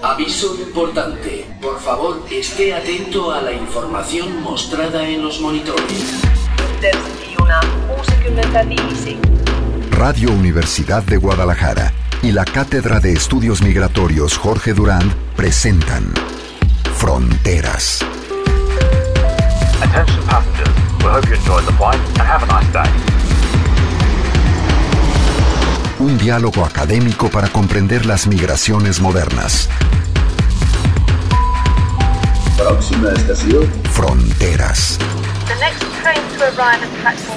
Aviso importante. Por favor, esté atento a la información mostrada en los monitores. 65. Radio Universidad de Guadalajara y la Cátedra de Estudios Migratorios Jorge Durand presentan Fronteras. Attention passengers, we hope you enjoyed the flight and have a nice day. Un diálogo académico para comprender las migraciones modernas. Próxima estación. Fronteras. The next train to arrive at platform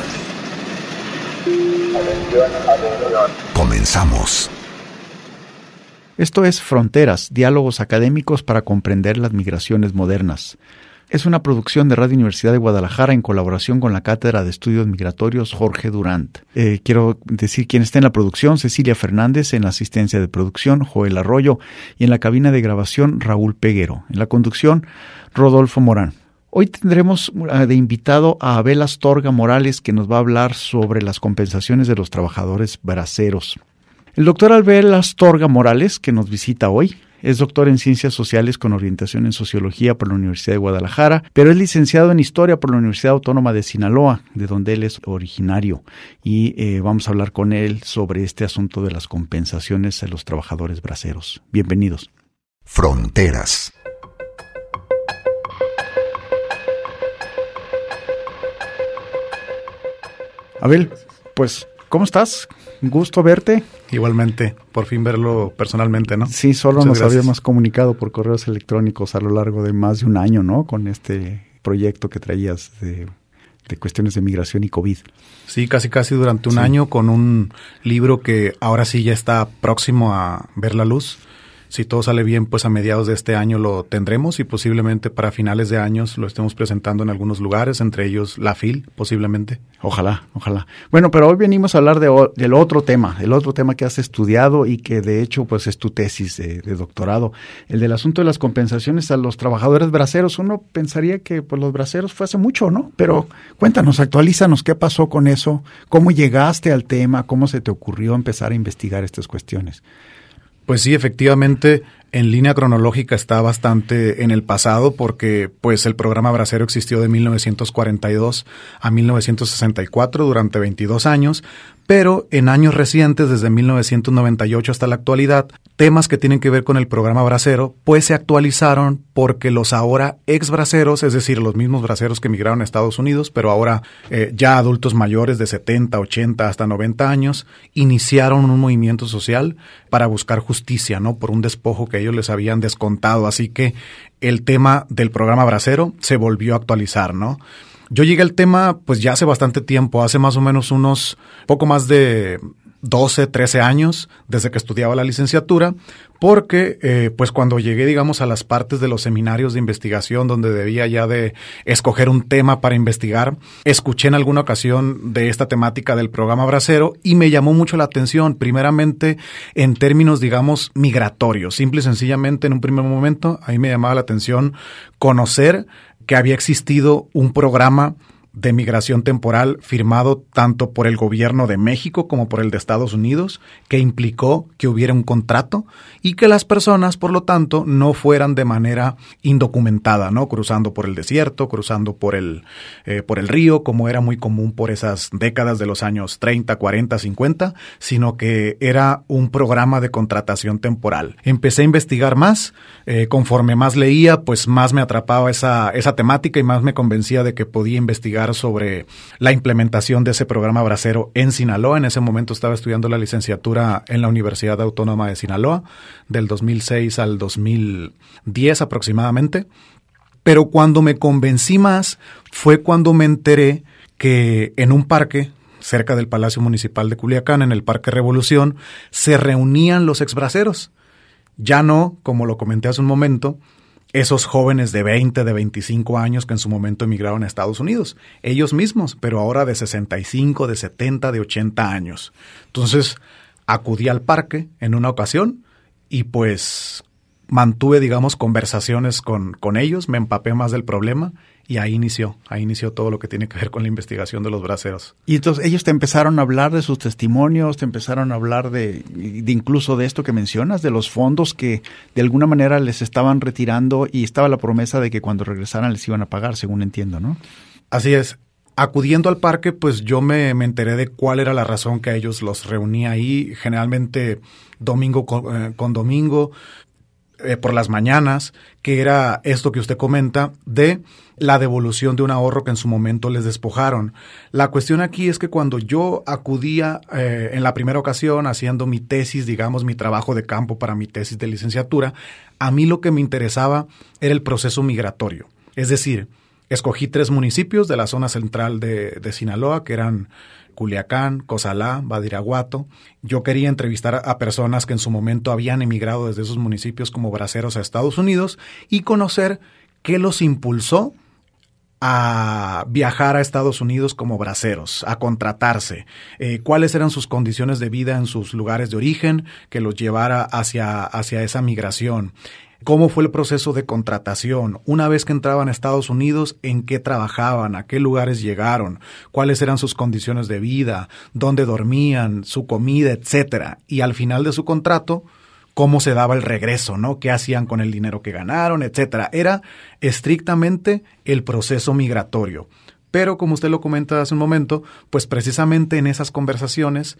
1. Comenzamos. Esto es Fronteras, diálogos académicos para comprender las migraciones modernas. Es una producción de Radio Universidad de Guadalajara en colaboración con la Cátedra de Estudios Migratorios Jorge Durand. Quiero decir quién está en la producción: Cecilia Fernández, en la asistencia de producción Joel Arroyo y en la cabina de grabación Raúl Peguero. En la conducción Rodolfo Morán. Hoy tendremos de invitado a Abel Astorga Morales, que nos va a hablar sobre las compensaciones de los trabajadores braceros. El doctor Abel Astorga Morales, que nos visita hoy, es doctor en Ciencias Sociales con orientación en Sociología por la Universidad de Guadalajara, pero es licenciado en Historia por la Universidad Autónoma de Sinaloa, de donde él es originario. Y vamos a hablar con él sobre este asunto de las compensaciones a los trabajadores braceros. Bienvenidos. Fronteras. Abel, pues, ¿cómo estás? Un gusto verte. Igualmente, por fin verlo personalmente, ¿no? Sí, solo Muchas nos gracias. habíamos comunicado por correos electrónicos a lo largo de más de un año, ¿no? Con este proyecto que traías de cuestiones de migración y COVID. Sí, casi durante un año, con un libro que ahora sí ya está próximo a ver la luz. Si todo sale bien, pues a mediados de este año lo tendremos y posiblemente para finales de años lo estemos presentando en algunos lugares, entre ellos la FIL, posiblemente. Ojalá. Bueno, pero hoy venimos a hablar del otro tema que has estudiado y que de hecho pues es tu tesis de doctorado, el del asunto de las compensaciones a los trabajadores braceros. Uno pensaría que pues los braceros fue hace mucho, ¿no? Pero cuéntanos, actualízanos, ¿qué pasó con eso? ¿Cómo llegaste al tema? ¿Cómo se te ocurrió empezar a investigar estas cuestiones? Pues sí, efectivamente, en línea cronológica está bastante en el pasado porque pues el programa bracero existió de 1942 a 1964 durante 22 años, pero en años recientes, desde 1998 hasta la actualidad, temas que tienen que ver con el programa bracero pues se actualizaron porque los ahora ex braceros, es decir, los mismos braceros que emigraron a Estados Unidos, pero ahora ya adultos mayores de 70, 80 hasta 90 años, iniciaron un movimiento social para buscar justicia, ¿no? Por un despojo que ellos les habían descontado. Así que el tema del programa bracero se volvió a actualizar, ¿no? Yo llegué al tema pues ya hace bastante tiempo, hace más o menos unos poco más de 12, 13 años desde que estudiaba la licenciatura, porque pues cuando llegué, digamos, a las partes de los seminarios de investigación donde debía ya de escoger un tema para investigar, escuché en alguna ocasión de esta temática del programa bracero y me llamó mucho la atención, primeramente en términos, digamos, migratorios. Simple y sencillamente, en un primer momento, a mí me llamaba la atención conocer que había existido un programa de migración temporal firmado tanto por el gobierno de México como por el de Estados Unidos, que implicó que hubiera un contrato y que las personas, por lo tanto, no fueran de manera indocumentada, ¿no? Cruzando por el desierto, cruzando por el río, como era muy común por esas décadas de los años 30, 40, 50, sino que era un programa de contratación temporal. Empecé a investigar más, conforme más leía, pues más me atrapaba esa temática y más me convencía de que podía investigar sobre la implementación de ese programa bracero en Sinaloa. En ese momento estaba estudiando la licenciatura en la Universidad Autónoma de Sinaloa, del 2006 al 2010 aproximadamente. Pero cuando me convencí más fue cuando me enteré que en un parque cerca del Palacio Municipal de Culiacán, en el Parque Revolución, se reunían los exbraceros. Ya no, como lo comenté hace un momento, esos jóvenes de 20, de 25 años que en su momento emigraron a Estados Unidos. Ellos mismos, pero ahora de 65, de 70, de 80 años. Entonces, acudí al parque en una ocasión y pues mantuve, digamos, conversaciones con ellos, me empapé más del problema y ahí inició todo lo que tiene que ver con la investigación de los braceros. Y entonces ellos te empezaron a hablar de sus testimonios, te empezaron a hablar de incluso de esto que mencionas, de los fondos que de alguna manera les estaban retirando y estaba la promesa de que cuando regresaran les iban a pagar, según entiendo, ¿no? Así es. Acudiendo al parque, pues yo me enteré de cuál era la razón que a ellos los reunía ahí, generalmente domingo con domingo, por las mañanas, que era esto que usted comenta de la devolución de un ahorro que en su momento les despojaron. La cuestión aquí es que cuando yo acudía en la primera ocasión haciendo mi tesis, digamos, mi trabajo de campo para mi tesis de licenciatura, a mí lo que me interesaba era el proceso migratorio. Es decir, escogí 3 municipios de la zona central de Sinaloa, que eran Culiacán, Cozalá, Badiraguato. Yo quería entrevistar a personas que en su momento habían emigrado desde esos municipios como braceros a Estados Unidos y conocer qué los impulsó a viajar a Estados Unidos como braceros, a contratarse, cuáles eran sus condiciones de vida en sus lugares de origen que los llevara hacia esa migración. ¿Cómo fue el proceso de contratación? Una vez que entraban a Estados Unidos, ¿en qué trabajaban? ¿A qué lugares llegaron? ¿Cuáles eran sus condiciones de vida? ¿Dónde dormían? ¿Su comida? Etcétera. Y al final de su contrato, ¿cómo se daba el regreso? ¿No? ¿Qué hacían con el dinero que ganaron? Etcétera. Era estrictamente el proceso migratorio. Pero, como usted lo comenta hace un momento, pues precisamente en esas conversaciones,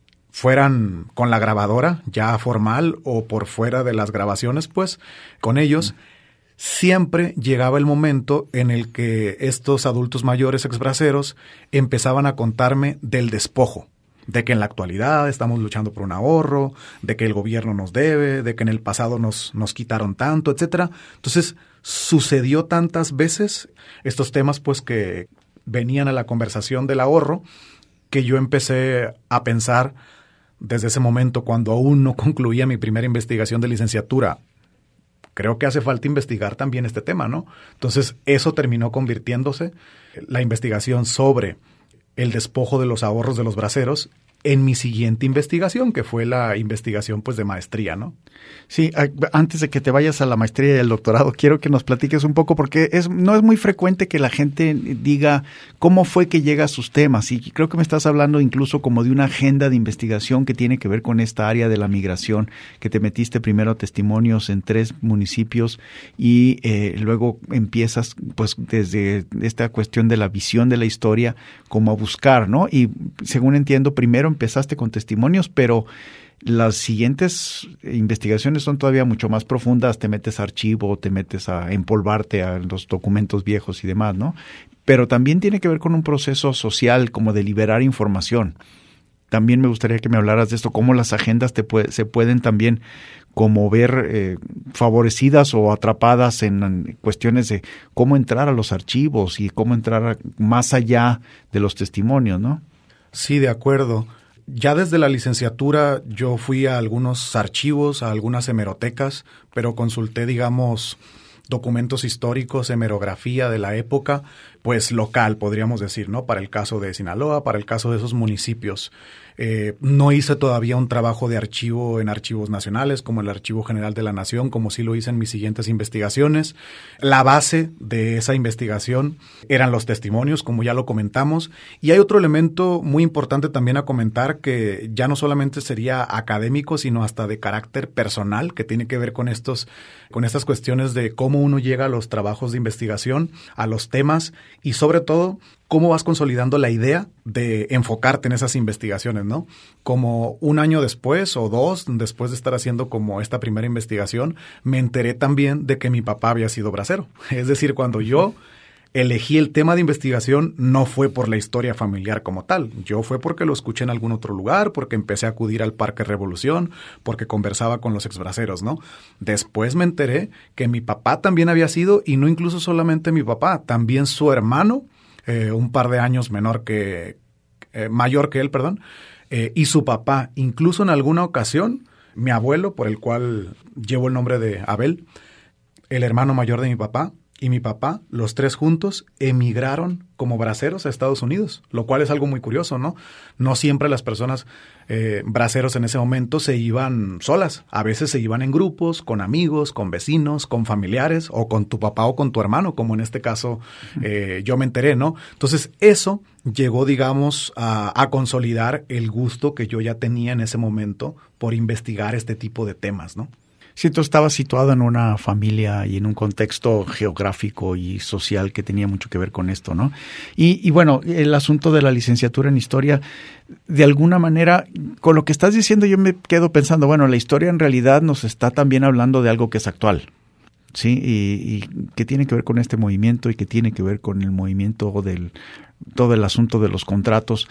fueran con la grabadora ya formal o por fuera de las grabaciones, pues con ellos, siempre llegaba el momento en el que estos adultos mayores exbraceros empezaban a contarme del despojo, de que en la actualidad estamos luchando por un ahorro, de que el gobierno nos debe, de que en el pasado nos quitaron tanto, etcétera. Entonces, sucedió tantas veces estos temas, pues, que venían a la conversación del ahorro, que yo empecé a pensar desde ese momento, cuando aún no concluía mi primera investigación de licenciatura, creo que hace falta investigar también este tema, ¿no? Entonces, eso terminó convirtiéndose, la investigación sobre el despojo de los ahorros de los braceros, en mi siguiente investigación, que fue la investigación pues de maestría, ¿no? Sí, antes de que te vayas a la maestría y al doctorado, quiero que nos platiques un poco, porque no es muy frecuente que la gente diga cómo fue que llega a sus temas, y creo que me estás hablando incluso como de una agenda de investigación que tiene que ver con esta área de la migración, que te metiste primero testimonios en 3 municipios y luego empiezas pues desde esta cuestión de la visión de la historia como a buscar, ¿no? Y según entiendo, primero empezaste con testimonios, pero las siguientes investigaciones son todavía mucho más profundas, te metes a archivo, te metes a empolvarte a los documentos viejos y demás, ¿no? Pero también tiene que ver con un proceso social como de liberar información. También me gustaría que me hablaras de esto, cómo las agendas se pueden también como ver favorecidas o atrapadas en cuestiones de cómo entrar a los archivos y cómo entrar más allá de los testimonios, ¿no? Sí, de acuerdo. Ya desde la licenciatura yo fui a algunos archivos, a algunas hemerotecas, pero consulté, digamos, documentos históricos, hemerografía de la época, pues local, podríamos decir, ¿no? Para el caso de Sinaloa, para el caso de esos municipios. No hice todavía un trabajo de archivo en archivos nacionales, como el Archivo General de la Nación, como sí lo hice en mis siguientes investigaciones. La base de esa investigación eran los testimonios, como ya lo comentamos. Y hay otro elemento muy importante también a comentar, que ya no solamente sería académico, sino hasta de carácter personal, que tiene que ver con estas cuestiones de cómo uno llega a los trabajos de investigación, a los temas, y sobre todo, cómo vas consolidando la idea de enfocarte en esas investigaciones, ¿no? Como un año después o 2, después de estar haciendo como esta primera investigación, me enteré también de que mi papá había sido bracero. Es decir, cuando yo elegí el tema de investigación, no fue por la historia familiar como tal. Yo fue porque lo escuché en algún otro lugar, porque empecé a acudir al Parque Revolución, porque conversaba con los exbraceros, ¿no? Después me enteré que mi papá también había sido, y no incluso solamente mi papá, también su hermano, un par de años mayor que él, y su papá. Incluso en alguna ocasión, mi abuelo, por el cual llevo el nombre de Abel, el hermano mayor de mi papá, y mi papá, los tres juntos, emigraron como braceros a Estados Unidos, lo cual es algo muy curioso, ¿no? No siempre las personas braceros en ese momento se iban solas, a veces se iban en grupos, con amigos, con vecinos, con familiares, o con tu papá o con tu hermano, como en este caso yo me enteré, ¿no? Entonces eso llegó, digamos, a consolidar el gusto que yo ya tenía en ese momento por investigar este tipo de temas, ¿no? Sí, tú estabas situado en una familia y en un contexto geográfico y social que tenía mucho que ver con esto, ¿no? Y bueno, el asunto de la licenciatura en historia, de alguna manera, con lo que estás diciendo yo me quedo pensando, bueno, la historia en realidad nos está también hablando de algo que es actual, ¿sí? Y que tiene que ver con este movimiento y que tiene que ver con el movimiento del todo el asunto de los contratos.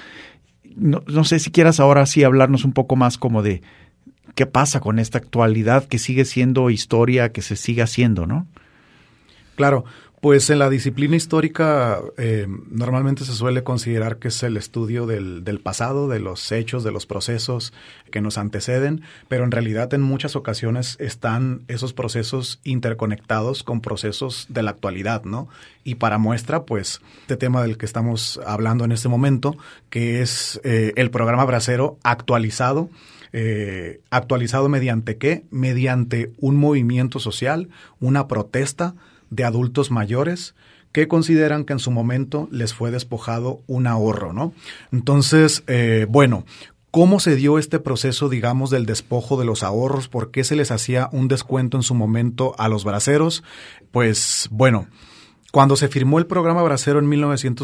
No sé si quieras ahora sí hablarnos un poco más como de qué pasa con esta actualidad que sigue siendo historia, que se sigue haciendo, ¿no? Claro, pues en la disciplina histórica normalmente se suele considerar que es el estudio del pasado, de los hechos, de los procesos que nos anteceden, pero en realidad en muchas ocasiones están esos procesos interconectados con procesos de la actualidad, ¿no? Y para muestra, pues, este tema del que estamos hablando en este momento, que es el programa Bracero actualizado. ¿Actualizado mediante qué? Mediante un movimiento social, una protesta de adultos mayores que consideran que en su momento les fue despojado un ahorro, ¿no? Entonces, bueno, ¿cómo se dio este proceso, digamos, del despojo de los ahorros? ¿Por qué se les hacía un descuento en su momento a los braceros? Pues, bueno, cuando se firmó el programa Bracero en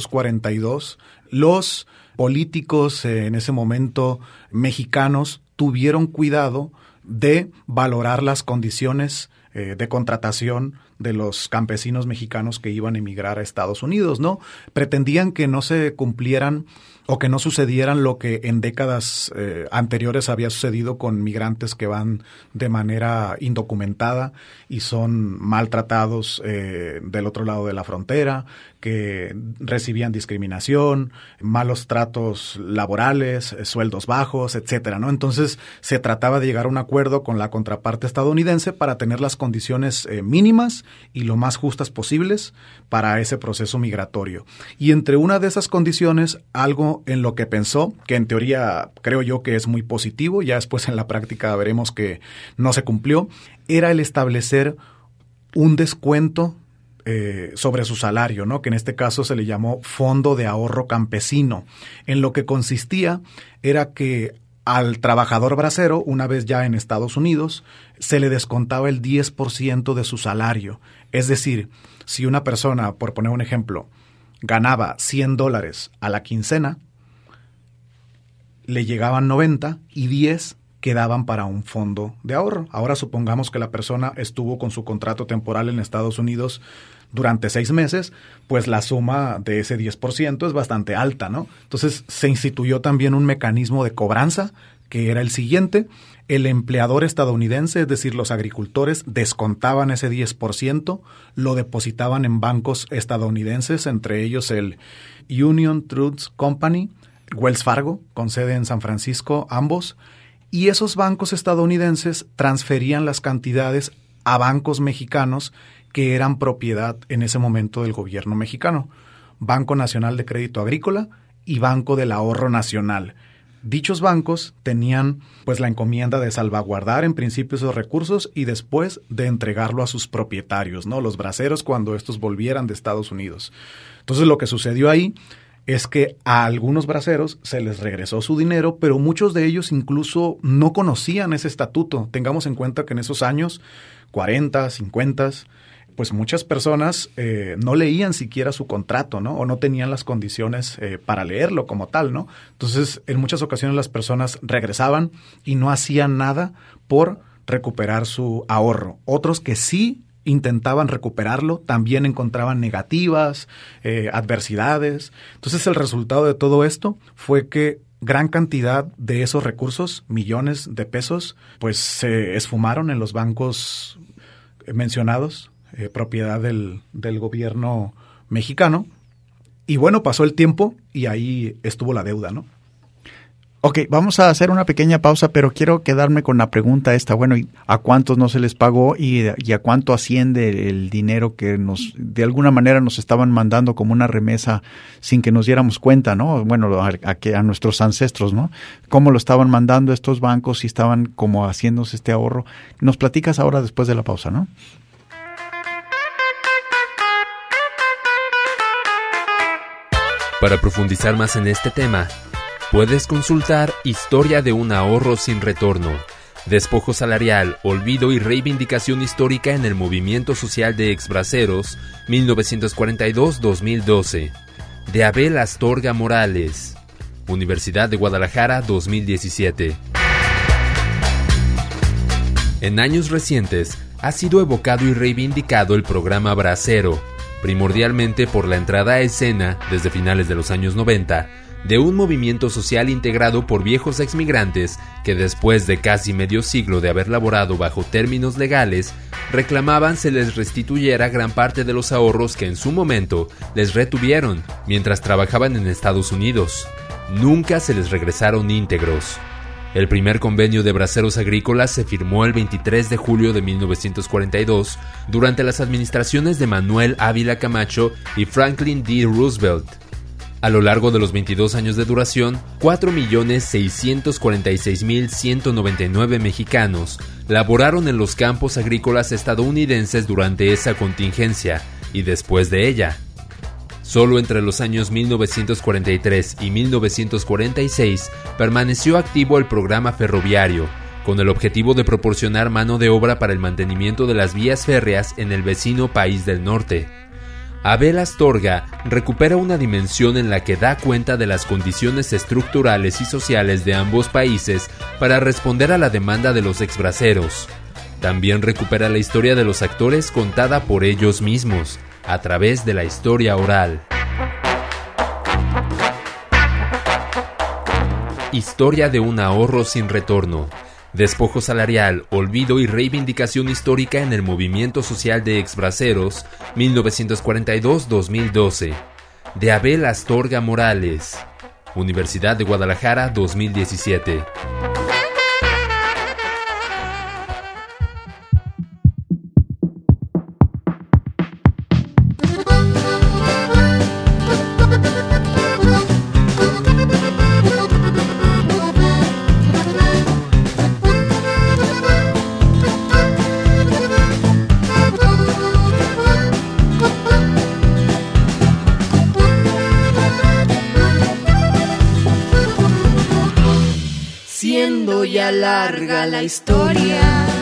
1942, los políticos en ese momento mexicanos tuvieron cuidado de valorar las condiciones de contratación de los campesinos mexicanos que iban a emigrar a Estados Unidos, ¿no? Pretendían que no se cumplieran o que no sucedieran lo que en décadas anteriores había sucedido con migrantes que van de manera indocumentada y son maltratados del otro lado de la frontera, que recibían discriminación, malos tratos laborales, sueldos bajos, etcétera, ¿no? Entonces se trataba de llegar a un acuerdo con la contraparte estadounidense para tener las condiciones mínimas y lo más justas posibles para ese proceso migratorio. Y entre una de esas condiciones, algo en lo que pensó, que en teoría creo yo que es muy positivo, ya después en la práctica veremos que no se cumplió, era el establecer un descuento sobre su salario, ¿no? Que en este caso se le llamó Fondo de Ahorro Campesino. En lo que consistía era que al trabajador bracero, una vez ya en Estados Unidos, se le descontaba el 10% de su salario. Es decir, si una persona, por poner un ejemplo, ganaba $100 a la quincena, le llegaban 90 y 10 quedaban para un fondo de ahorro. Ahora supongamos que la persona estuvo con su contrato temporal en Estados Unidos durante 6 meses, pues la suma de ese 10% es bastante alta, ¿no? Entonces se instituyó también un mecanismo de cobranza que era el siguiente: el empleador estadounidense, es decir, los agricultores, descontaban ese 10%, lo depositaban en bancos estadounidenses, entre ellos el Union Trust Company, Wells Fargo, con sede en San Francisco, ambos, y esos bancos estadounidenses transferían las cantidades a bancos mexicanos que eran propiedad en ese momento del gobierno mexicano, Banco Nacional de Crédito Agrícola y Banco del Ahorro Nacional. Dichos bancos tenían pues la encomienda de salvaguardar en principio esos recursos y después de entregarlo a sus propietarios, ¿no? Los braceros, cuando estos volvieran de Estados Unidos. Entonces lo que sucedió ahí es que a algunos braceros se les regresó su dinero, pero muchos de ellos incluso no conocían ese estatuto. Tengamos en cuenta que en esos años, 40, 50, pues muchas personas no leían siquiera su contrato, ¿no? O no tenían las condiciones para leerlo como tal, ¿no? Entonces, en muchas ocasiones las personas regresaban y no hacían nada por recuperar su ahorro. Otros que sí intentaban recuperarlo también encontraban negativas, adversidades. Entonces, el resultado de todo esto fue que gran cantidad de esos recursos, millones de pesos, pues se esfumaron en los bancos mencionados, propiedad del gobierno mexicano. Y bueno, pasó el tiempo y ahí estuvo la deuda, ¿no? Ok, vamos a hacer una pequeña pausa, pero quiero quedarme con la pregunta esta. Bueno, ¿a cuántos no se les pagó y a cuánto asciende el dinero que de alguna manera nos estaban mandando como una remesa sin que nos diéramos cuenta, ¿no? Bueno, a nuestros ancestros, ¿no? ¿Cómo lo estaban mandando estos bancos y estaban como haciéndose este ahorro? Nos platicas ahora después de la pausa, ¿no? Para profundizar más en este tema, puedes consultar Historia de un ahorro sin retorno, despojo salarial, olvido y reivindicación histórica en el movimiento social de exbraceros 1942-2012, de Abel Astorga Morales, Universidad de Guadalajara 2017. En años recientes ha sido evocado y reivindicado el programa Bracero, primordialmente por la entrada a escena, desde finales de los años 90, de un movimiento social integrado por viejos exmigrantes que después de casi medio siglo de haber laborado bajo términos legales, reclamaban se les restituyera gran parte de los ahorros que en su momento les retuvieron mientras trabajaban en Estados Unidos. Nunca se les regresaron íntegros. El primer convenio de braceros agrícolas se firmó el 23 de julio de 1942 durante las administraciones de Manuel Ávila Camacho y Franklin D. Roosevelt. A lo largo de los 22 años de duración, 4.646.199 mexicanos laboraron en los campos agrícolas estadounidenses durante esa contingencia y después de ella. Solo entre los años 1943 y 1946 permaneció activo el programa ferroviario, con el objetivo de proporcionar mano de obra para el mantenimiento de las vías férreas en el vecino país del norte. Abel Astorga recupera una dimensión en la que da cuenta de las condiciones estructurales y sociales de ambos países para responder a la demanda de los exbraceros. También recupera la historia de los actores contada por ellos mismos, a través de la historia oral. Historia de un ahorro sin retorno. Despojo salarial, olvido y reivindicación histórica en el movimiento social de exbraceros 1942-2012, de Abel Astorga Morales, Universidad de Guadalajara 2017. Ya larga la historia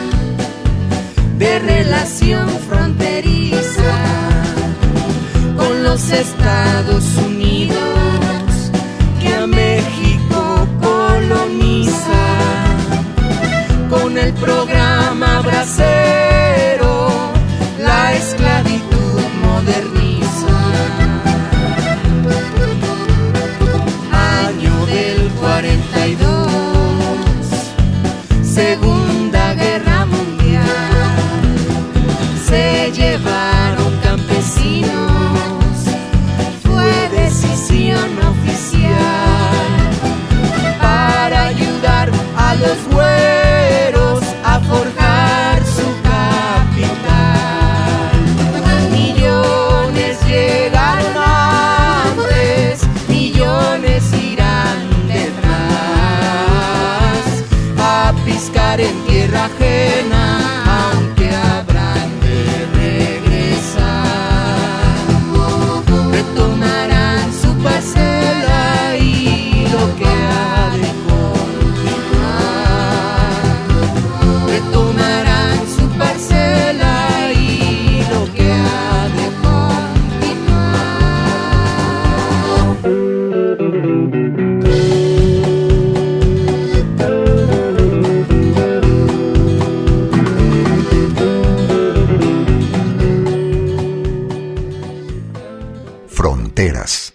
de relación fronteriza con los Estados Unidos que a México coloniza con el programa Bracero, la esclavitud moderniza. Año del 42, Segunda Guerra Mundial, se llevaron campesinos, fue decisión oficial para ayudar a los güeros a forjar su capital. Millones llegaron antes, millones irán detrás a piscar en tierra ajena, aunque habrán de regresar. Retomarán su parcela y lo que ha de continuar. Retomarán su parcela y lo que ha de Fronteras.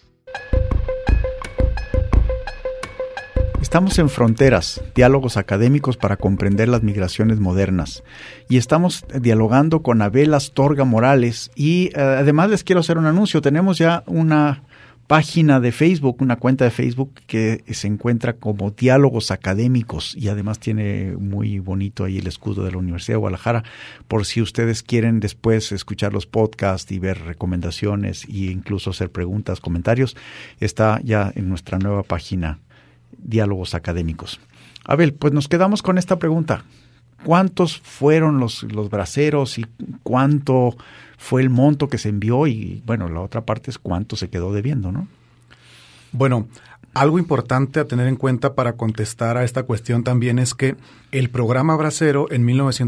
Estamos en Fronteras, diálogos académicos para comprender las migraciones modernas. Y estamos dialogando con Abel Astorga Morales. Y además les quiero hacer un anuncio. Tenemos ya una página de Facebook, una cuenta de Facebook que se encuentra como Diálogos Académicos y además tiene muy bonito ahí el escudo de la Universidad de Guadalajara, por si ustedes quieren después escuchar los podcasts y ver recomendaciones e incluso hacer preguntas, comentarios. Está ya en nuestra nueva página Diálogos Académicos. Abel, pues nos quedamos con esta pregunta. ¿Cuántos fueron los braceros y cuánto fue el monto que se envió? Y bueno, la otra parte es cuánto se quedó debiendo, ¿no? Bueno, algo importante a tener en cuenta para contestar a esta cuestión también es que el programa Bracero en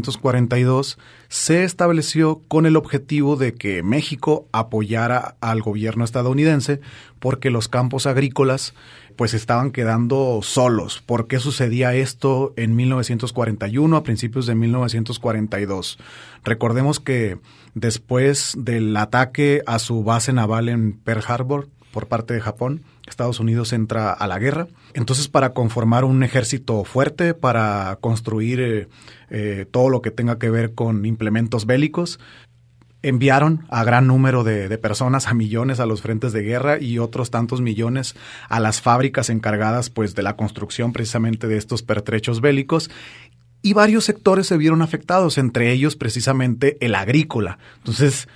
1942 se estableció con el objetivo de que México apoyara al gobierno estadounidense porque los campos agrícolas pues estaban quedando solos. ¿Por qué sucedía esto en 1941, a principios de 1942? Recordemos que después del ataque a su base naval en Pearl Harbor por parte de Japón, Estados Unidos entra a la guerra. Entonces, para conformar un ejército fuerte, para construir todo lo que tenga que ver con implementos bélicos, enviaron a gran número de personas, a millones a los frentes de guerra y otros tantos millones a las fábricas encargadas pues de la construcción precisamente de estos pertrechos bélicos. Y varios sectores se vieron afectados, entre ellos precisamente el agrícola. Entonces,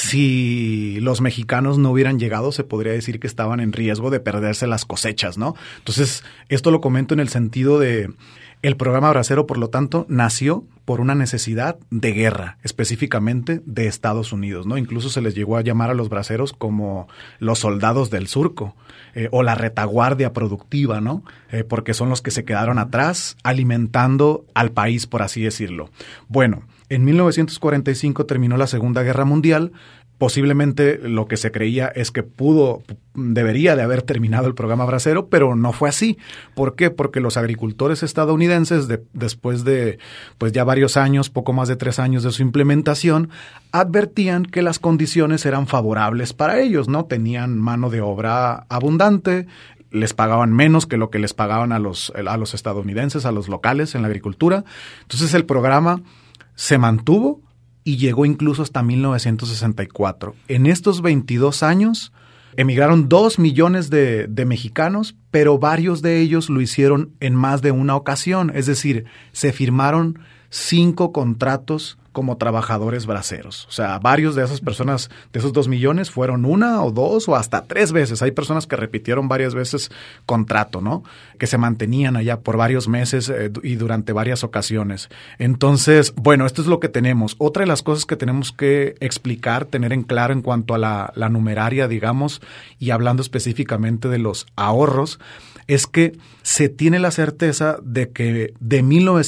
si los mexicanos no hubieran llegado, se podría decir que estaban en riesgo de perderse las cosechas, ¿no? Entonces, esto lo comento en el sentido de el programa Bracero, por lo tanto, nació por una necesidad de guerra, específicamente de Estados Unidos, ¿no? Incluso se les llegó a llamar a los braceros como los soldados del surco o la retaguardia productiva, ¿no? Porque son los que se quedaron atrás alimentando al país, por así decirlo. Bueno, en 1945 terminó la Segunda Guerra Mundial. Posiblemente lo que se creía es que debería de haber terminado el programa Bracero, pero no fue así. ¿Por qué? Porque los agricultores estadounidenses, después de pues ya varios años, poco más de 3 años de su implementación, advertían que las condiciones eran favorables para ellos, ¿no? Tenían mano de obra abundante, les pagaban menos que lo que les pagaban a los estadounidenses, a los locales en la agricultura. Entonces el programa se mantuvo y llegó incluso hasta 1964. En estos 22 años emigraron 2 millones de mexicanos, pero varios de ellos lo hicieron en más de una ocasión. Es decir, se firmaron 5 contratos como trabajadores braceros. O sea, varios de esas personas, de esos 2 millones, fueron 1 o 2 o hasta 3 veces. Hay personas que repitieron varias veces contrato, ¿no? Que se mantenían allá por varios meses y durante varias ocasiones. Entonces, bueno, esto es lo que tenemos. Otra de las cosas que tenemos que explicar, tener en claro en cuanto a la numeraria, digamos, y hablando específicamente de los ahorros, es que se tiene la certeza de que de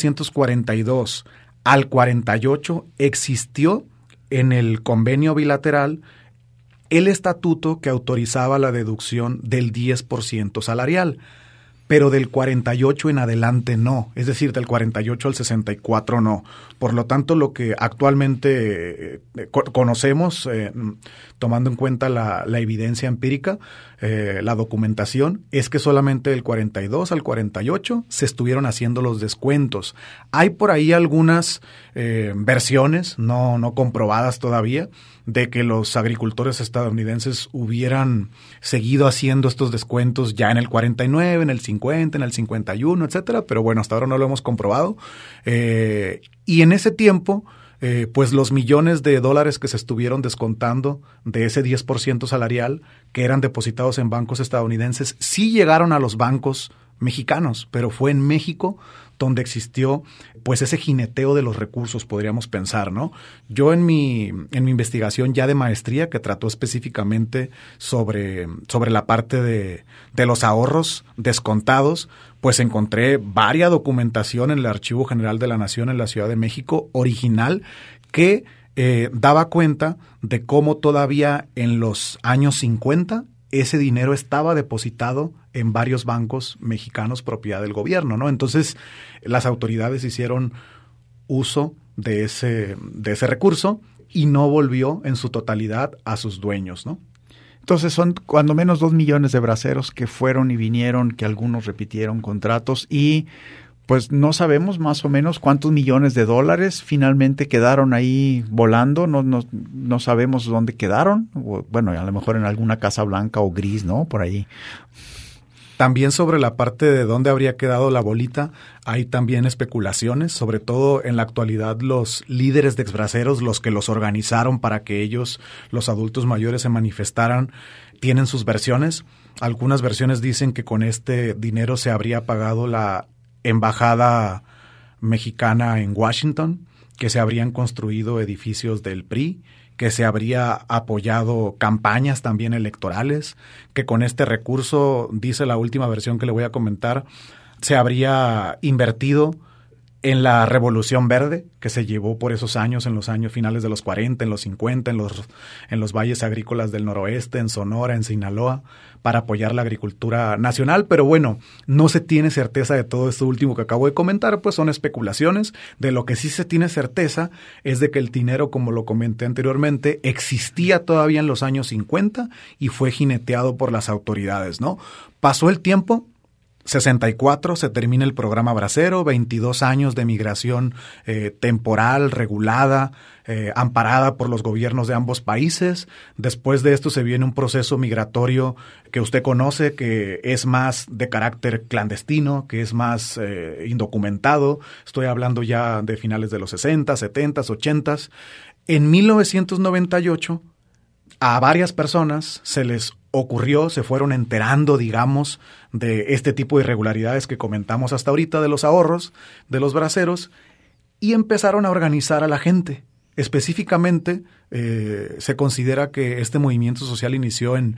1942 al 48 existió en el convenio bilateral el estatuto que autorizaba la deducción del 10% salarial, pero del 48 en adelante no, es decir, del 48 al 64 no. Por lo tanto, lo que actualmente conocemos, tomando en cuenta la evidencia empírica, la documentación, es que solamente del 42 al 48 se estuvieron haciendo los descuentos. Hay por ahí algunas versiones no comprobadas todavía de que los agricultores estadounidenses hubieran seguido haciendo estos descuentos ya en el 49, en el 50, en el 51, etcétera, pero bueno, hasta ahora no lo hemos comprobado. Y en ese tiempo, pues los millones de dólares que se estuvieron descontando de ese 10% salarial que eran depositados en bancos estadounidenses sí llegaron a los bancos mexicanos, pero fue en México donde existió pues ese jineteo de los recursos, podríamos pensar, ¿no? Yo en mi investigación ya de maestría, que trató específicamente sobre la parte de los ahorros descontados, pues encontré varias documentación en el Archivo General de la Nación en la Ciudad de México, original, que daba cuenta de cómo todavía en los años 50 ese dinero estaba depositado en varios bancos mexicanos propiedad del gobierno, ¿no? Entonces, las autoridades hicieron uso de ese recurso y no volvió en su totalidad a sus dueños, ¿no? Entonces, son cuando menos 2 millones de braceros que fueron y vinieron, que algunos repitieron contratos y pues no sabemos más o menos cuántos millones de dólares finalmente quedaron ahí volando, no sabemos dónde quedaron, bueno, a lo mejor en alguna Casa Blanca o gris, ¿no? Por ahí. También sobre la parte de dónde habría quedado la bolita, hay también especulaciones, sobre todo en la actualidad los líderes de exbraceros, los que los organizaron para que ellos, los adultos mayores, se manifestaran, tienen sus versiones. Algunas versiones dicen que con este dinero se habría pagado la embajada mexicana en Washington, que se habrían construido edificios del PRI, que se habría apoyado campañas también electorales, que con este recurso, dice la última versión que le voy a comentar, se habría invertido en la Revolución Verde que se llevó por esos años, en los años finales de los 40, en los 50, en los valles agrícolas del noroeste, en Sonora, en Sinaloa, para apoyar la agricultura nacional. Pero bueno, no se tiene certeza de todo esto último que acabo de comentar, pues son especulaciones. De lo que sí se tiene certeza es de que el dinero, como lo comenté anteriormente, existía todavía en los años 50 y fue jineteado por las autoridades, ¿no? Pasó el tiempo. 64 se termina el programa Bracero, 22 años de migración temporal, regulada, amparada por los gobiernos de ambos países. Después de esto se viene un proceso migratorio que usted conoce, que es más de carácter clandestino, que es más indocumentado. Estoy hablando ya de finales de los 60, 70, 80. En 1998 a varias personas se les ocurrió, se fueron enterando, digamos, de este tipo de irregularidades que comentamos hasta ahorita, de los ahorros, de los braceros, y empezaron a organizar a la gente. Específicamente, se considera que este movimiento social inició en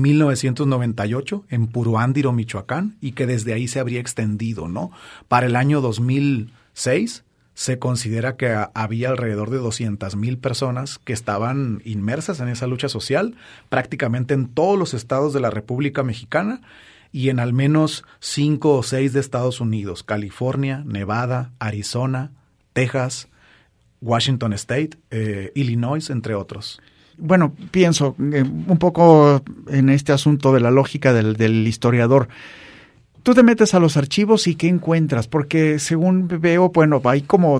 1998 en Puruándiro, Michoacán, y que desde ahí se habría extendido, ¿no? Para el año 2006 se considera que había alrededor de 200,000 personas que estaban inmersas en esa lucha social, prácticamente en todos los estados de la República Mexicana y en al menos 5 o 6 de Estados Unidos: California, Nevada, Arizona, Texas, Washington State, Illinois, entre otros. Bueno, pienso un poco en este asunto de la lógica del historiador. Tú te metes a los archivos y ¿qué encuentras? Porque según veo, bueno, hay como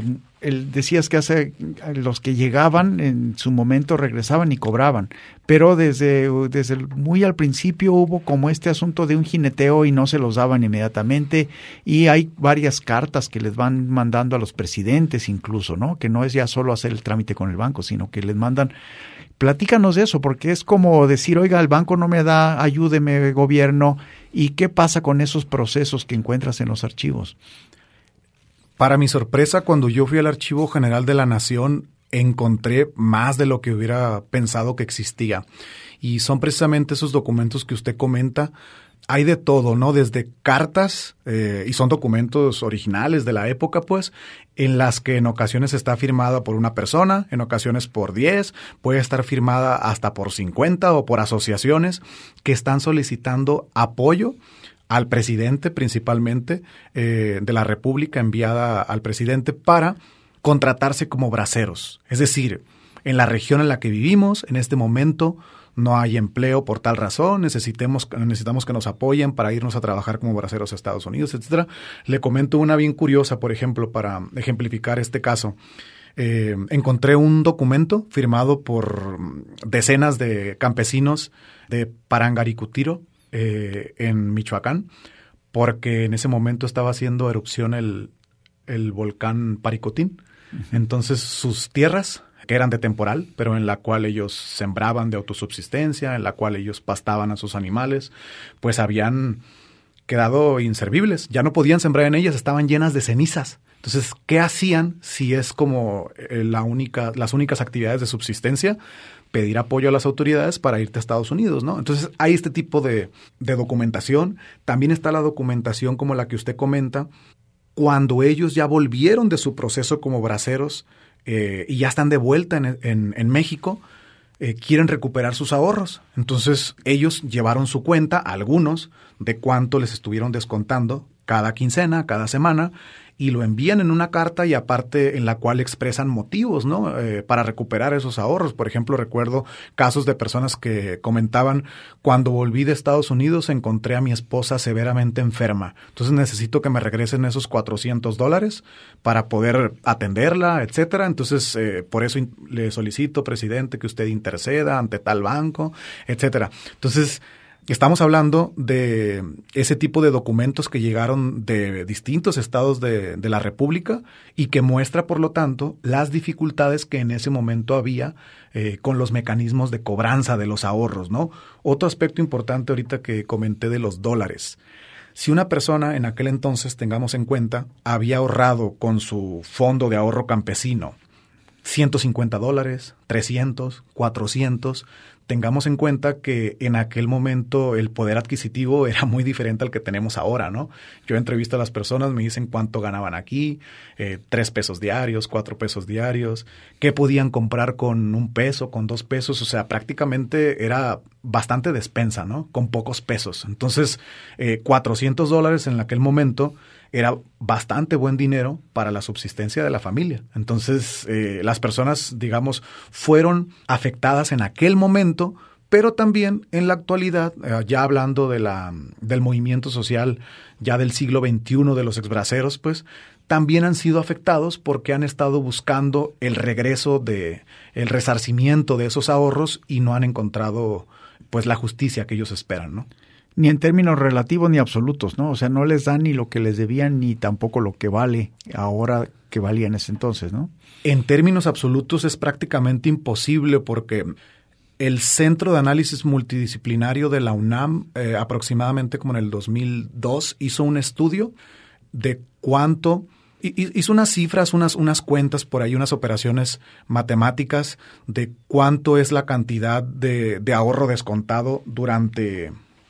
decías que los que llegaban en su momento regresaban y cobraban, pero desde muy al principio hubo como este asunto de un jineteo y no se los daban inmediatamente, y hay varias cartas que les van mandando a los presidentes incluso, ¿no? Que no es ya solo hacer el trámite con el banco, sino que les mandan. Platícanos de eso, porque es como decir, oiga, el banco no me da, ayúdeme, gobierno. ¿Y qué pasa con esos procesos que encuentras en los archivos? Para mi sorpresa, cuando yo fui al Archivo General de la Nación, encontré más de lo que hubiera pensado que existía. Y son precisamente esos documentos que usted comenta. Hay de todo, ¿no? Desde cartas, y son documentos originales de la época, pues, en las que en ocasiones está firmada por una persona, en ocasiones por 10, puede estar firmada hasta por 50 o por asociaciones que están solicitando apoyo al presidente, principalmente, de la República, enviada al presidente para contratarse como braceros. Es decir, en la región en la que vivimos, en este momento, no hay empleo por tal razón, necesitamos que nos apoyen para irnos a trabajar como braceros a Estados Unidos, etcétera. Le comento una bien curiosa, por ejemplo, para ejemplificar este caso. Encontré un documento firmado por decenas de campesinos de Parangaricutiro, en Michoacán, porque en ese momento estaba haciendo erupción el volcán Paricotín. Entonces sus tierras, que eran de temporal, pero en la cual ellos sembraban de autosubsistencia, en la cual ellos pastaban a sus animales, pues habían quedado inservibles. Ya no podían sembrar en ellas, estaban llenas de cenizas. Entonces, ¿qué hacían si es como las únicas actividades de subsistencia? Pedir apoyo a las autoridades para irte a Estados Unidos, ¿no? Entonces, hay este tipo de documentación. También está la documentación como la que usted comenta, cuando ellos ya volvieron de su proceso como braceros, y ya están de vuelta en México, quieren recuperar sus ahorros. Entonces ellos llevaron su cuenta, algunos, de cuánto les estuvieron descontando cada quincena, cada semana, y lo envían en una carta y aparte en la cual expresan motivos, ¿no? Para recuperar esos ahorros. Por ejemplo, recuerdo casos de personas que comentaban: cuando volví de Estados Unidos encontré a mi esposa severamente enferma, entonces necesito que me regresen esos $400 para poder atenderla, etcétera. Entonces, por eso le solicito, presidente, que usted interceda ante tal banco, etcétera. Entonces, estamos hablando de ese tipo de documentos que llegaron de distintos estados de la República y que muestra, por lo tanto, las dificultades que en ese momento había con los mecanismos de cobranza de los ahorros, ¿no? Otro aspecto importante ahorita que comenté de los dólares. Si una persona en aquel entonces, tengamos en cuenta, había ahorrado con su fondo de ahorro campesino $150, 300, 400, tengamos en cuenta que en aquel momento el poder adquisitivo era muy diferente al que tenemos ahora, ¿no? Yo entrevisto a las personas, me dicen cuánto ganaban aquí, 3 pesos diarios, 4 pesos diarios, qué podían comprar con 1 peso, con 2 pesos, o sea, prácticamente era bastante despensa, ¿no? Con pocos pesos. Entonces, $400 en aquel momento era bastante buen dinero para la subsistencia de la familia. Entonces, las personas, digamos, fueron afectadas en aquel momento, pero también en la actualidad, ya hablando del movimiento social ya del siglo XXI de los exbraceros, pues, también han sido afectados porque han estado buscando el regreso el resarcimiento de esos ahorros y no han encontrado, pues, la justicia que ellos esperan, ¿no? Ni en términos relativos ni absolutos, ¿no? O sea, no les dan ni lo que les debían ni tampoco lo que vale ahora que valía en ese entonces, ¿no? En términos absolutos es prácticamente imposible porque el Centro de Análisis Multidisciplinario de la UNAM, aproximadamente como en el 2002, hizo un estudio de cuánto... Hizo unas cifras, unas cuentas por ahí, unas operaciones matemáticas de cuánto es la cantidad de ahorro descontado durante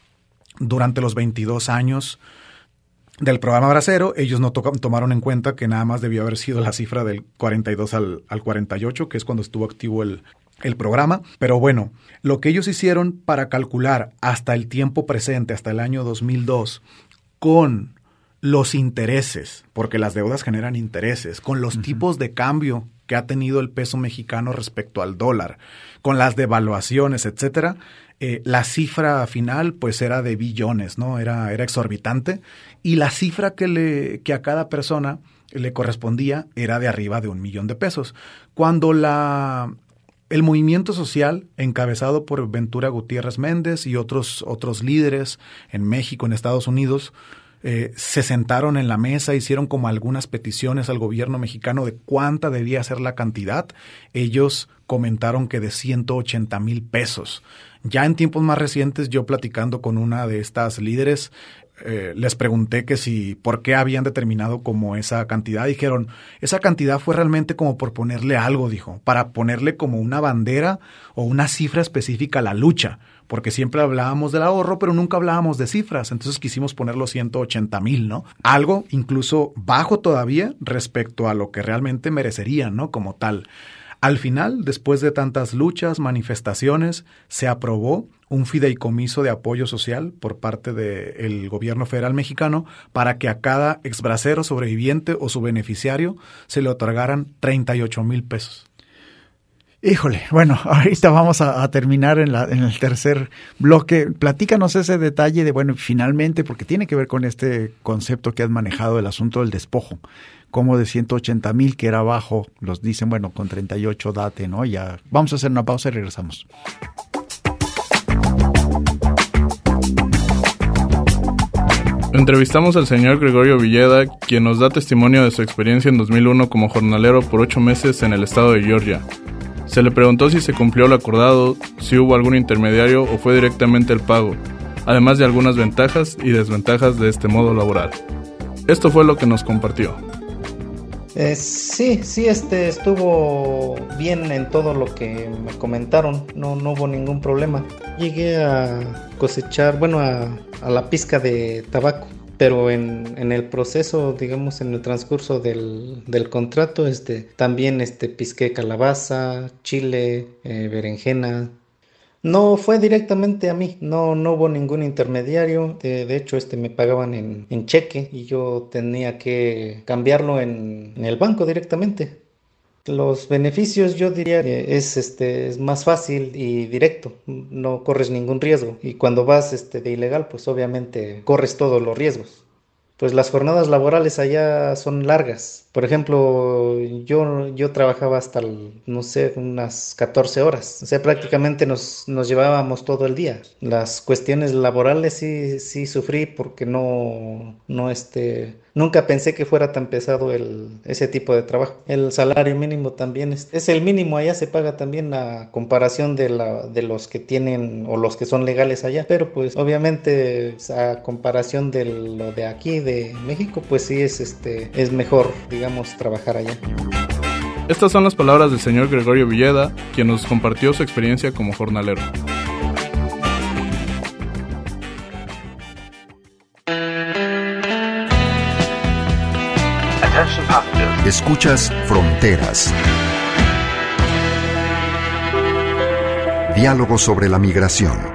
los 22 años del programa Bracero. Ellos no tomaron en cuenta que nada más debió haber sido la cifra del 42 al 48, que es cuando estuvo activo el programa. Pero bueno, lo que ellos hicieron para calcular hasta el tiempo presente, hasta el año 2002, con los intereses, porque las deudas generan intereses, con los tipos de cambio que ha tenido el peso mexicano respecto al dólar, con las devaluaciones, etcétera, la cifra final pues era de billones, ¿no? Era exorbitante, y la cifra que a cada persona le correspondía era de arriba de $1 millón. Cuando el movimiento social, encabezado por Ventura Gutiérrez Méndez y otros líderes en México, en Estados Unidos, se sentaron en la mesa, hicieron como algunas peticiones al gobierno mexicano de cuánta debía ser la cantidad. Ellos comentaron que de 180,000 pesos. Ya en tiempos más recientes, yo platicando con una de estas líderes, les pregunté que por qué habían determinado como esa cantidad. Dijeron, esa cantidad fue realmente como por ponerle algo, dijo, para ponerle como una bandera o una cifra específica a la lucha, porque siempre hablábamos del ahorro, pero nunca hablábamos de cifras, entonces quisimos poner los 180,000, ¿no? Algo incluso bajo todavía respecto a lo que realmente merecerían, ¿no? Como tal. Al final, después de tantas luchas, manifestaciones, se aprobó un fideicomiso de apoyo social por parte del gobierno federal mexicano para que a cada exbracero sobreviviente o su beneficiario se le otorgaran 38,000 pesos. Híjole, bueno, ahorita vamos a terminar en el tercer bloque. Platícanos ese detalle de, bueno, finalmente, porque tiene que ver con este concepto que has manejado, el asunto del despojo. Como de 180,000 que era bajo, los dicen, bueno, con 38 date, ¿no? Ya vamos a hacer una pausa y regresamos. Entrevistamos al señor Gregorio Villeda, quien nos da testimonio de su experiencia en 2001 como jornalero por 8 meses en el estado de Georgia. Se le preguntó si se cumplió lo acordado, si hubo algún intermediario o fue directamente el pago, además de algunas ventajas y desventajas de este modo laboral. Esto fue lo que nos compartió. Sí, estuvo bien en todo lo que me comentaron, no hubo ningún problema. Llegué a cosechar, a la pizca de tabaco, pero en el proceso, digamos, en el transcurso del contrato, también pisqué calabaza, chile, berenjena. No fue directamente a mí, no hubo ningún intermediario. De hecho, me pagaban en cheque y yo tenía que cambiarlo en el banco directamente. Los beneficios yo diría que es más fácil y directo, no corres ningún riesgo. Y cuando vas de ilegal, pues obviamente corres todos los riesgos. Pues las jornadas laborales allá son largas. Por ejemplo, yo trabajaba hasta, no sé, unas 14 horas. O sea, prácticamente nos llevábamos todo el día. Las cuestiones laborales sí sufrí porque nunca pensé que fuera tan pesado ese tipo de trabajo. El salario mínimo también es el mínimo, allá se paga también a comparación de los que tienen o los que son legales allá. Pero pues obviamente a comparación de lo de aquí, de México, pues sí es mejor, digamos, trabajar allá. Estas son las palabras del señor Gregorio Villeda, quien nos compartió su experiencia como jornalero. Escuchas Fronteras. Diálogo sobre la migración.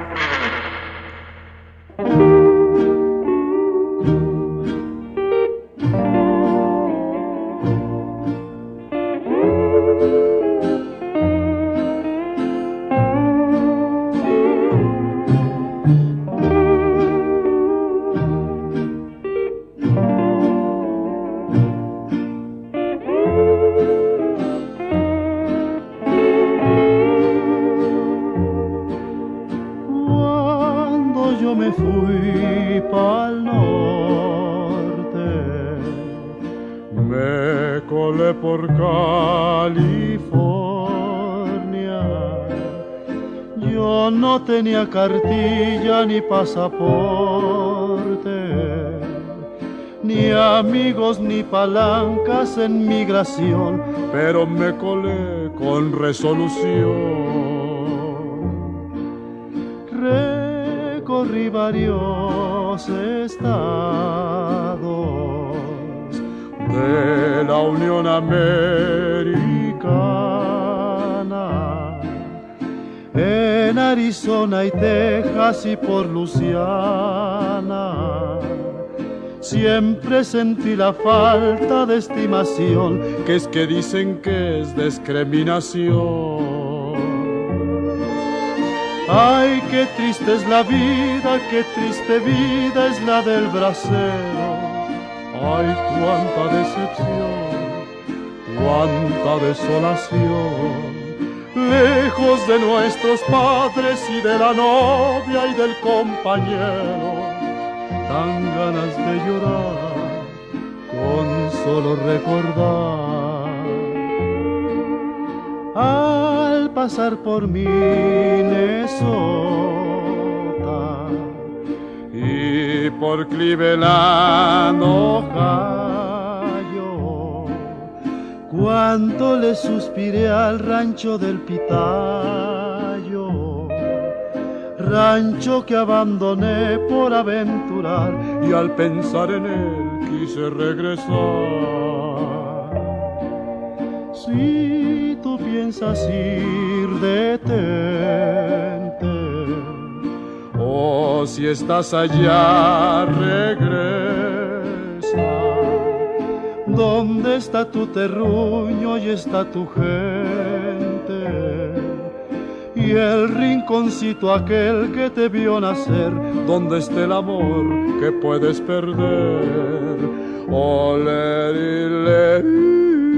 Cartilla ni pasaporte, ni amigos ni palancas en migración, pero me colé con resolución. Recorrí varios estados de la Unión Americana, en Arizona y Texas y por Luisiana. Siempre sentí la falta de estimación, que es que dicen que es discriminación. Ay, qué triste es la vida, qué triste vida es la del bracero. Ay, cuánta decepción, cuánta desolación. Lejos de nuestros padres y de la novia y del compañero, dan ganas de llorar con solo recordar. Al pasar por Minnesota y por Cleveland, cuánto le suspiré al rancho del Pitayo, rancho que abandoné por aventurar, y al pensar en él quise regresar. Si tú piensas ir, detente, o si estás allá, regresa. ¿Dónde está tu terruño y está tu gente? Y el rinconcito aquel que te vio nacer, ¿dónde está el amor que puedes perder? Oleri.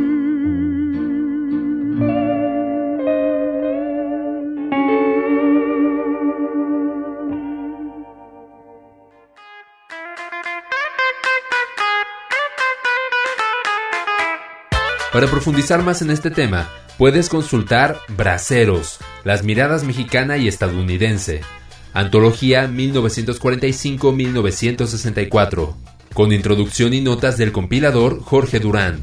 Para profundizar más en este tema, puedes consultar Braceros, las miradas mexicana y estadounidense, antología 1945-1964, con introducción y notas del compilador Jorge Durán.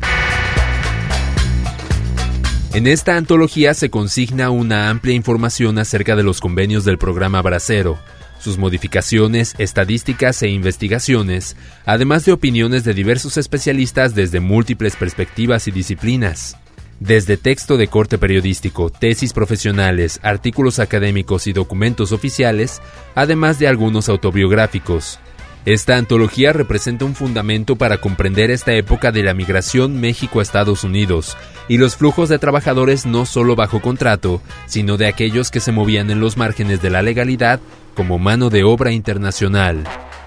En esta antología se consigna una amplia información acerca de los convenios del programa Bracero, sus modificaciones, estadísticas e investigaciones, además de opiniones de diversos especialistas desde múltiples perspectivas y disciplinas. Desde texto de corte periodístico, tesis profesionales, artículos académicos y documentos oficiales, además de algunos autobiográficos. Esta antología representa un fundamento para comprender esta época de la migración México a Estados Unidos y los flujos de trabajadores no solo bajo contrato, sino de aquellos que se movían en los márgenes de la legalidad como mano de obra internacional.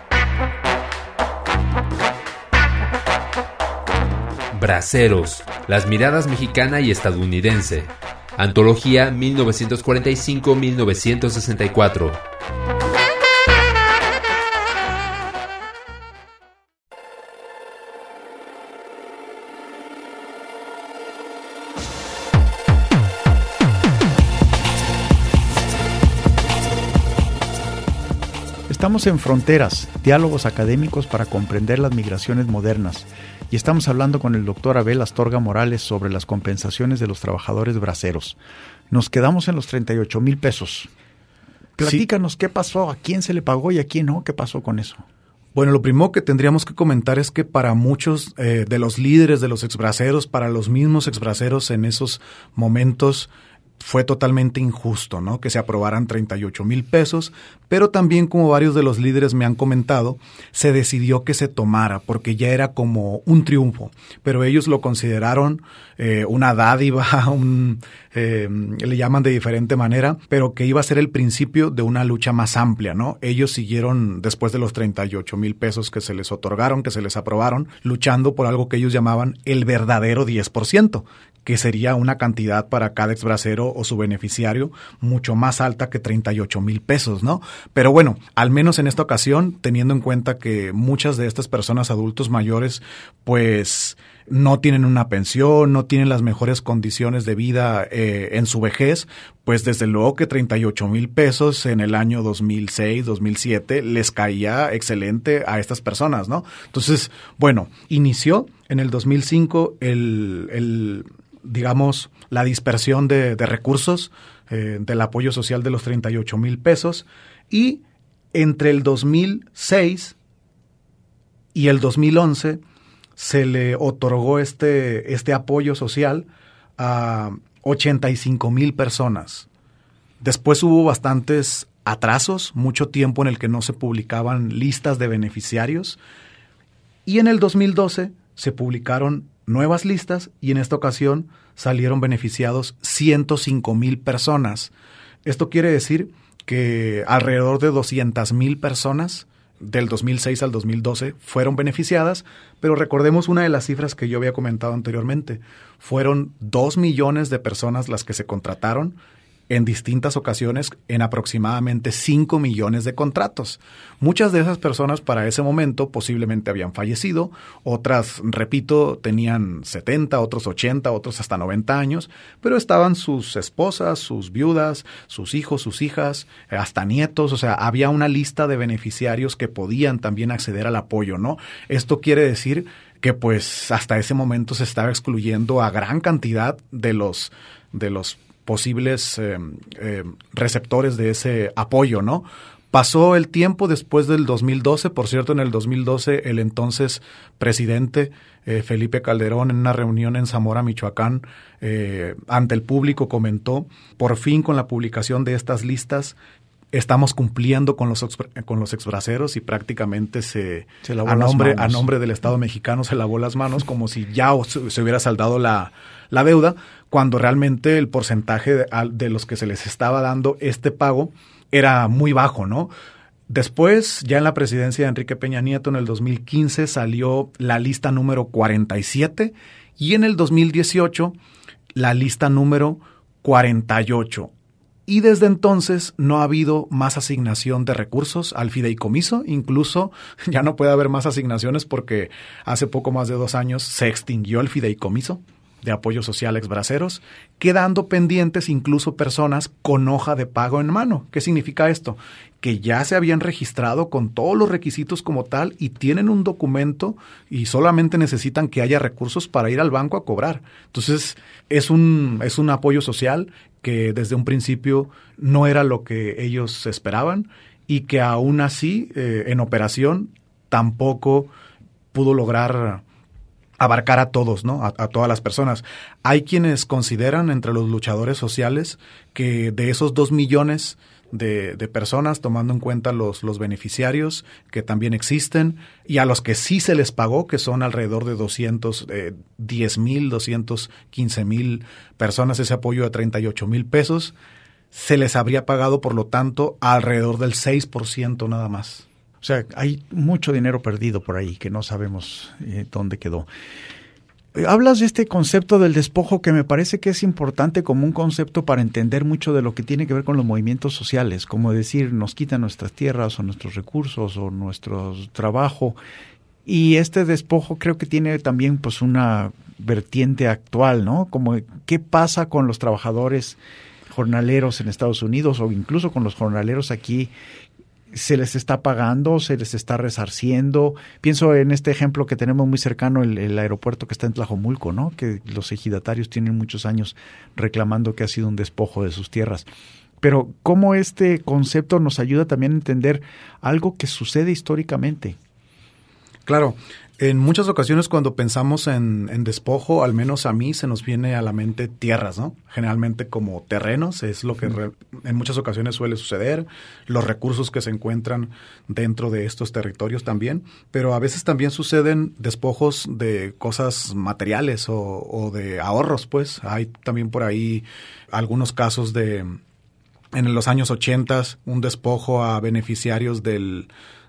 Braceros, las miradas mexicana y estadounidense. Antología 1945-1964. Estamos en Fronteras, diálogos académicos para comprender las migraciones modernas, y estamos hablando con el doctor Abel Astorga Morales sobre las compensaciones de los trabajadores braceros. Nos quedamos en los 38,000 pesos. Platícanos, ¿qué pasó? ¿A quién se le pagó y a quién no? ¿Qué pasó con eso? Bueno, lo primero que tendríamos que comentar es que para muchos de los líderes de los exbraceros, para los mismos exbraceros en esos momentos, fue totalmente injusto, ¿no? Que se aprobaran 38,000 pesos, pero también, como varios de los líderes me han comentado, se decidió que se tomara porque ya era como un triunfo, pero ellos lo consideraron una dádiva, le llaman de diferente manera, pero que iba a ser el principio de una lucha más amplia, ¿no? Ellos siguieron, después de los 38,000 pesos que se les otorgaron, que se les aprobaron, luchando por algo que ellos llamaban el verdadero 10%, que sería una cantidad para cada exbracero o su beneficiario mucho más alta que 38,000 pesos, ¿no? Pero bueno, al menos en esta ocasión, teniendo en cuenta que muchas de estas personas adultos mayores, pues no tienen una pensión, no tienen las mejores condiciones de vida en su vejez, pues desde luego que 38,000 pesos en el año 2006, 2007 les caía excelente a estas personas, ¿no? Entonces, bueno, inició en el 2005 digamos, la dispersión de recursos del apoyo social de los 38,000 pesos, y entre el 2006 y el 2011 se le otorgó este apoyo social a 85,000 personas. Después hubo bastantes atrasos, mucho tiempo en el que no se publicaban listas de beneficiarios, y en el 2012 se publicaron nuevas listas y en esta ocasión salieron beneficiados 105,000 personas. Esto quiere decir que alrededor de 200,000 personas del 2006 al 2012 fueron beneficiadas, pero recordemos una de las cifras que yo había comentado anteriormente. Fueron 2 millones de personas las que se contrataron en distintas ocasiones en aproximadamente 5 millones de contratos. Muchas de esas personas para ese momento posiblemente habían fallecido, otras, repito, tenían 70, otros 80, otros hasta 90 años, pero estaban sus esposas, sus viudas, sus hijos, sus hijas, hasta nietos, o sea, había una lista de beneficiarios que podían también acceder al apoyo, ¿no? Esto quiere decir que pues hasta ese momento se estaba excluyendo a gran cantidad de los posibles receptores de ese apoyo, ¿no? Pasó el tiempo después del 2012, por cierto, en el 2012 el entonces presidente Felipe Calderón en una reunión en Zamora, Michoacán, ante el público comentó: por fin con la publicación de estas listas estamos cumpliendo con los exbraceros, y prácticamente a nombre del Estado mexicano se lavó las manos como si ya se hubiera saldado la deuda, cuando realmente el porcentaje de los que se les estaba dando este pago era muy bajo, ¿no? Después, ya en la presidencia de Enrique Peña Nieto, en el 2015, salió la lista número 47 y en el 2018 la lista número 48. Y desde entonces no ha habido más asignación de recursos al fideicomiso, incluso ya no puede haber más asignaciones porque hace poco más de 2 años se extinguió el fideicomiso de apoyo social a exbraceros, quedando pendientes incluso personas con hoja de pago en mano. ¿Qué significa esto? Que ya se habían registrado con todos los requisitos como tal y tienen un documento y solamente necesitan que haya recursos para ir al banco a cobrar. Entonces, es un apoyo social que desde un principio no era lo que ellos esperaban y que aún así en operación tampoco pudo lograr abarcar a todos, ¿no? A todas las personas. Hay quienes consideran entre los luchadores sociales que de esos 2 millones de personas, tomando en cuenta los beneficiarios que también existen y a los que sí se les pagó, que son alrededor de 210,000, 215,000 personas, ese apoyo de 38,000 pesos, se les habría pagado, por lo tanto, alrededor del 6% nada más. O sea, hay mucho dinero perdido por ahí que no sabemos dónde quedó. Hablas de este concepto del despojo que me parece que es importante como un concepto para entender mucho de lo que tiene que ver con los movimientos sociales, como decir, nos quitan nuestras tierras o nuestros recursos o nuestro trabajo. Y este despojo creo que tiene también pues una vertiente actual, ¿no? Como qué pasa con los trabajadores jornaleros en Estados Unidos o incluso con los jornaleros aquí. ¿Se les está pagando? ¿Se les está resarciendo? Pienso en este ejemplo que tenemos muy cercano, el aeropuerto que está en Tlajomulco, ¿no? Que los ejidatarios tienen muchos años reclamando que ha sido un despojo de sus tierras. Pero ¿cómo este concepto nos ayuda también a entender algo que sucede históricamente? Claro. En muchas ocasiones cuando pensamos en despojo, al menos a mí se nos viene a la mente tierras, ¿no? Generalmente como terrenos, es lo que en muchas ocasiones suele suceder, los recursos que se encuentran dentro de estos territorios también, pero a veces también suceden despojos de cosas materiales o de ahorros, pues. Hay también por ahí algunos casos en los años 80, un despojo a beneficiarios del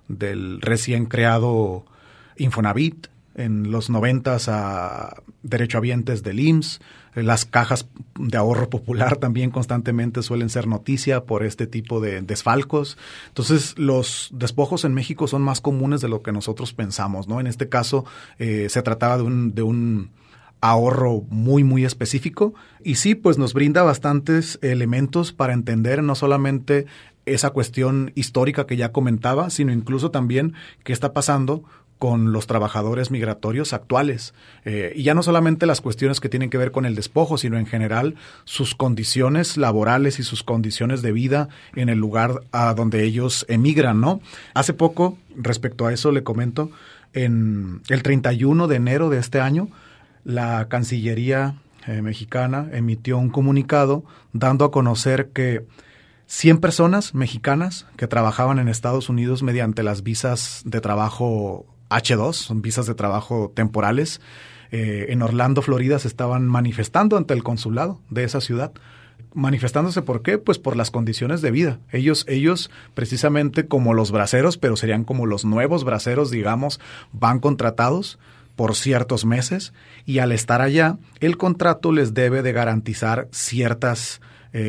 recién creado Infonavit, en los 90s a derechohabientes del IMSS, las cajas de ahorro popular también constantemente suelen ser noticia por este tipo de desfalcos. Entonces, los despojos en México son más comunes de lo que nosotros pensamos, ¿no? En este caso, se trataba de un ahorro muy, muy específico y sí, pues nos brinda bastantes elementos para entender no solamente esa cuestión histórica que ya comentaba, sino incluso también qué está pasando con los trabajadores migratorios actuales. Y ya no solamente las cuestiones que tienen que ver con el despojo, sino en general sus condiciones laborales y sus condiciones de vida en el lugar a donde ellos emigran, ¿no? Hace poco, respecto a eso, le comento, en el 31 de enero de este año, la Cancillería mexicana emitió un comunicado dando a conocer que 100 personas mexicanas que trabajaban en Estados Unidos mediante las visas de trabajo H2, son visas de trabajo temporales, en Orlando, Florida, se estaban manifestando ante el consulado de esa ciudad. ¿Manifestándose por qué? Pues por las condiciones de vida. Ellos precisamente como los braceros, pero serían como los nuevos braceros, digamos, van contratados por ciertos meses y al estar allá, el contrato les debe de garantizar ciertas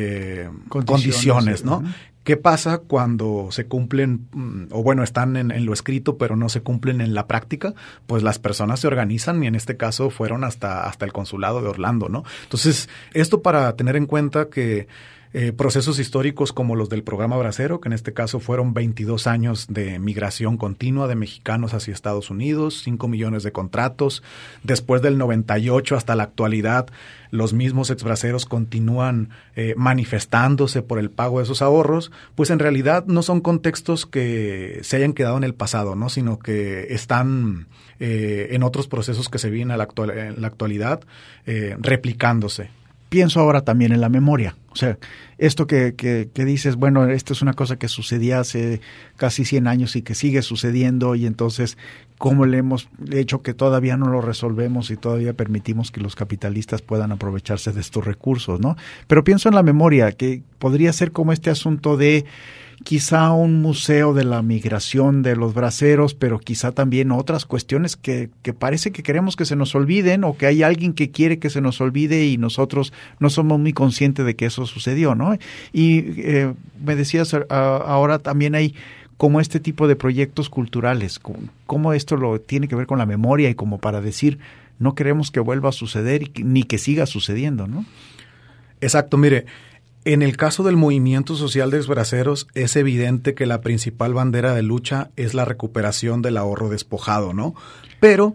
condiciones, ¿no? ¿Qué pasa cuando se cumplen, o bueno, están en lo escrito, pero no se cumplen en la práctica? Pues las personas se organizan y en este caso fueron hasta el consulado de Orlando, ¿no? Entonces, esto para tener en cuenta que procesos históricos como los del programa Bracero, que en este caso fueron 22 años de migración continua de mexicanos hacia Estados Unidos, 5 millones de contratos. Después del 98 hasta la actualidad, los mismos exbraceros continúan manifestándose por el pago de esos ahorros, pues en realidad no son contextos que se hayan quedado en el pasado, ¿no? Sino que están en otros procesos que se vienen en la actualidad replicándose. Pienso ahora también en la memoria. O sea, esto que dices, bueno, esto es una cosa que sucedía hace casi 100 años y que sigue sucediendo y entonces, ¿cómo le hemos hecho que todavía no lo resolvemos y todavía permitimos que los capitalistas puedan aprovecharse de estos recursos, ¿no? Pero pienso en la memoria, que podría ser como este asunto de quizá un museo de la migración de los braceros, pero quizá también otras cuestiones que parece que queremos que se nos olviden o que hay alguien que quiere que se nos olvide y nosotros no somos muy conscientes de que eso sucedió, ¿no? Y me decías, ahora también hay como este tipo de proyectos culturales, cómo esto lo tiene que ver con la memoria y como para decir, no queremos que vuelva a suceder ni que siga sucediendo, ¿no? Exacto, mire. En el caso del movimiento social de exbraceros, es evidente que la principal bandera de lucha es la recuperación del ahorro despojado, ¿no? Pero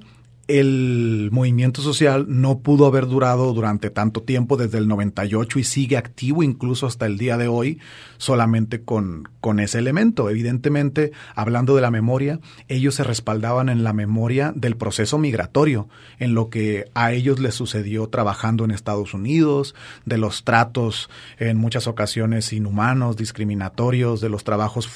el movimiento social no pudo haber durado durante tanto tiempo, desde el 98, y sigue activo incluso hasta el día de hoy, solamente con ese elemento. Evidentemente, hablando de la memoria, ellos se respaldaban en la memoria del proceso migratorio, en lo que a ellos les sucedió trabajando en Estados Unidos, de los tratos en muchas ocasiones inhumanos, discriminatorios, de los trabajos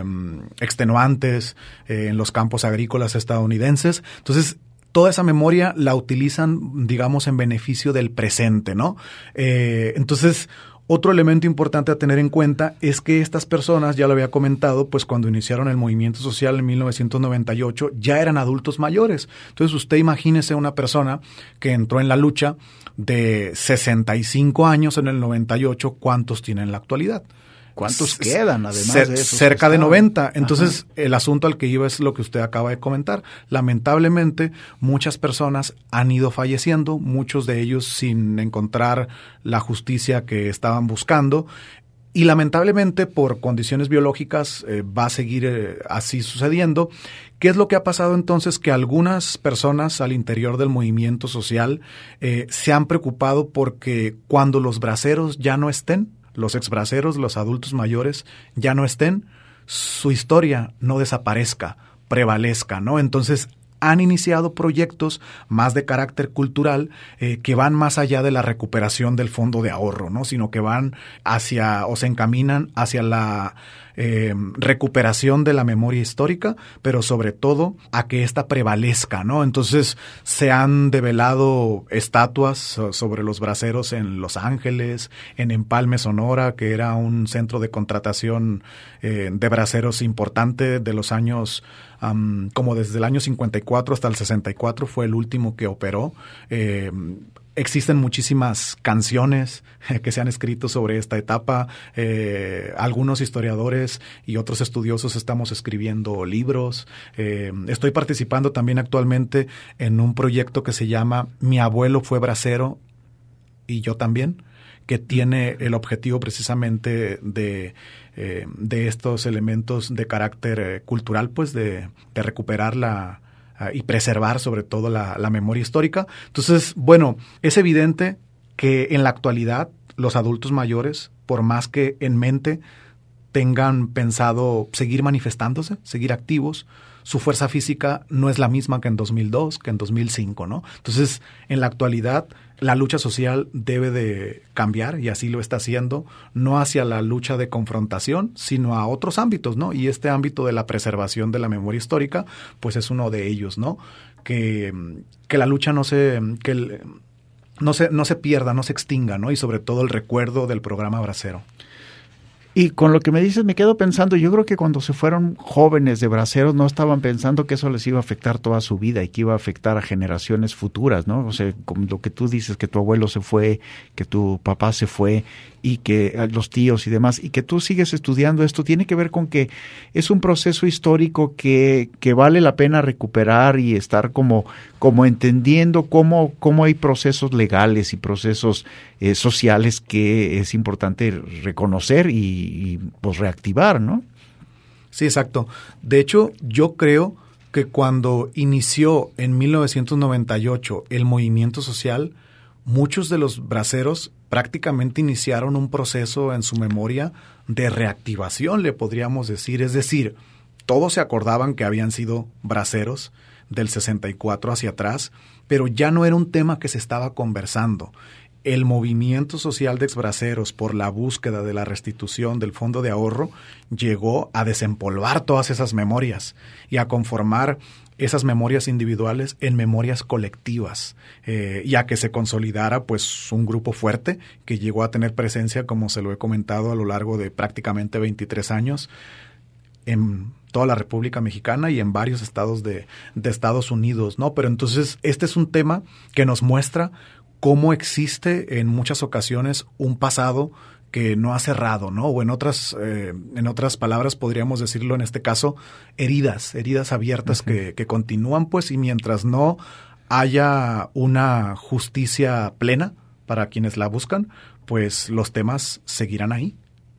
extenuantes en los campos agrícolas estadounidenses. Entonces, toda esa memoria la utilizan, digamos, en beneficio del presente, ¿no? Entonces, otro elemento importante a tener en cuenta es que estas personas, ya lo había comentado, pues cuando iniciaron el movimiento social en 1998, ya eran adultos mayores. Entonces, usted imagínese una persona que entró en la lucha de 65 años en el 98, ¿cuántos tiene en la actualidad? ¿Cuántos quedan además de eso? Cerca de 90. Entonces, el asunto al que iba es lo que usted acaba de comentar. Lamentablemente, muchas personas han ido falleciendo, muchos de ellos sin encontrar la justicia que estaban buscando. Y lamentablemente, por condiciones biológicas, va a seguir así sucediendo. ¿Qué es lo que ha pasado entonces? Que algunas personas al interior del movimiento social se han preocupado porque cuando los braceros ya no estén, los exbraceros, los adultos mayores, ya no estén, su historia no desaparezca, prevalezca, ¿no? Entonces, han iniciado proyectos más de carácter cultural que van más allá de la recuperación del fondo de ahorro, ¿no? Sino que van hacia, o se encaminan hacia la recuperación de la memoria histórica, pero sobre todo a que ésta prevalezca, ¿no? Entonces se han develado estatuas sobre los braceros en Los Ángeles, en Empalme, Sonora, que era un centro de contratación de braceros importante de los años, como desde el año 54 hasta el 64 fue el último que operó. Existen muchísimas canciones que se han escrito sobre esta etapa. Algunos historiadores y otros estudiosos estamos escribiendo libros. Estoy participando también actualmente en un proyecto que se llama Mi abuelo fue bracero y yo también, que tiene el objetivo precisamente de estos elementos de carácter cultural, pues de recuperar y preservar sobre todo la memoria histórica. Entonces, bueno, es evidente que en la actualidad los adultos mayores, por más que en mente tengan pensado seguir manifestándose, seguir activos, su fuerza física no es la misma que en 2002, que en 2005, ¿no? Entonces, en la actualidad, la lucha social debe de cambiar, y así lo está haciendo, no hacia la lucha de confrontación, sino a otros ámbitos, ¿no? Y este ámbito de la preservación de la memoria histórica, pues es uno de ellos, ¿no? Que la lucha no se pierda, no se extinga, ¿no? Y sobre todo el recuerdo del programa Bracero. Y con lo que me dices me quedo pensando, yo creo que cuando se fueron jóvenes de braceros no estaban pensando que eso les iba a afectar toda su vida y que iba a afectar a generaciones futuras, ¿no? O sea, como lo que tú dices, que tu abuelo se fue, que tu papá se fue y que los tíos y demás, y que tú sigues estudiando esto, tiene que ver con que es un proceso histórico que vale la pena recuperar y estar como entendiendo cómo hay procesos legales y procesos sociales que es importante reconocer y pues reactivar, ¿no? Sí, exacto. De hecho, yo creo que cuando inició en 1998 el movimiento social, muchos de los braceros prácticamente iniciaron un proceso en su memoria de reactivación, le podríamos decir. Es decir, todos se acordaban que habían sido braceros del 64 hacia atrás, pero ya no era un tema que se estaba conversando. El movimiento social de exbraceros por la búsqueda de la restitución del fondo de ahorro llegó a desempolvar todas esas memorias y a conformar esas memorias individuales en memorias colectivas, y a que se consolidara pues un grupo fuerte que llegó a tener presencia, como se lo he comentado, a lo largo de prácticamente 23 años en toda la República Mexicana y en varios estados de Estados Unidos, ¿no? Pero entonces este es un tema que nos muestra cómo existe en muchas ocasiones un pasado que no ha cerrado, ¿no? O en otras palabras podríamos decirlo en este caso, heridas abiertas que continúan, pues, y mientras no haya una justicia plena para quienes la buscan, pues los temas seguirán ahí.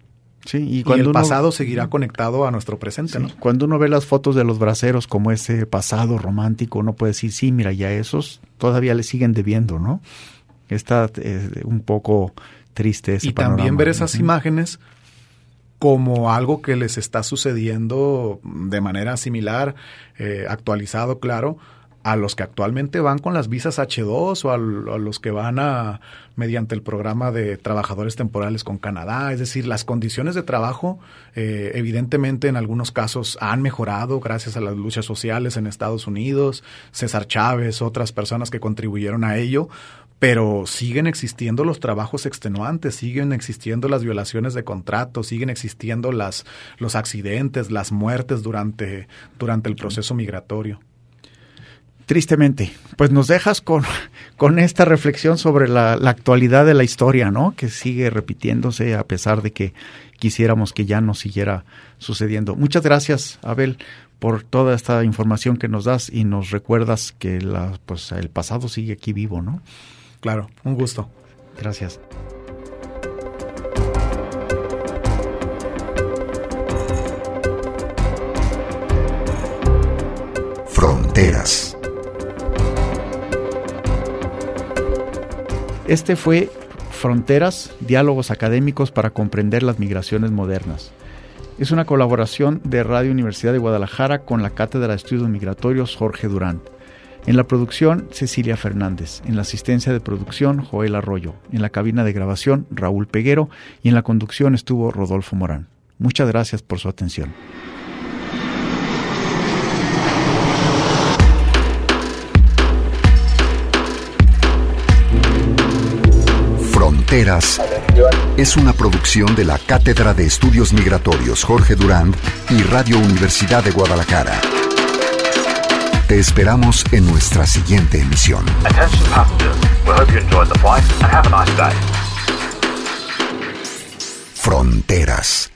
Sí, y el pasado seguirá conectado a nuestro presente, sí, ¿no? Cuando uno ve las fotos de los braceros como ese pasado romántico, uno puede decir, sí, mira, ya esos todavía le siguen debiendo, ¿no? Está un poco triste ese panorama. Y también ver esas imágenes como algo que les está sucediendo de manera similar, actualizado, claro, a los que actualmente van con las visas H2 o a los que van mediante el programa de trabajadores temporales con Canadá. Es decir, las condiciones de trabajo evidentemente en algunos casos han mejorado gracias a las luchas sociales en Estados Unidos, César Chávez, otras personas que contribuyeron a ello, pero siguen existiendo los trabajos extenuantes, siguen existiendo las violaciones de contratos, siguen existiendo los accidentes, las muertes durante el proceso migratorio. Tristemente, pues nos dejas con esta reflexión sobre la actualidad de la historia, ¿no? Que sigue repitiéndose a pesar de que quisiéramos que ya no siguiera sucediendo. Muchas gracias, Abel, por toda esta información que nos das y nos recuerdas que el pasado sigue aquí vivo, ¿no? Claro, un gusto. Gracias. Fronteras. Este fue Fronteras, diálogos académicos para comprender las migraciones modernas. Es una colaboración de Radio Universidad de Guadalajara con la Cátedra de Estudios Migratorios Jorge Durán. En la producción, Cecilia Fernández. En la asistencia de producción, Joel Arroyo. En la cabina de grabación, Raúl Peguero. Y en la conducción estuvo Rodolfo Morán. Muchas gracias por su atención. Fronteras es una producción de la Cátedra de Estudios Migratorios Jorge Durán y Radio Universidad de Guadalajara. Te esperamos en nuestra siguiente emisión. Attention passengers, we hope you enjoyed the flight and have a nice day. Fronteras.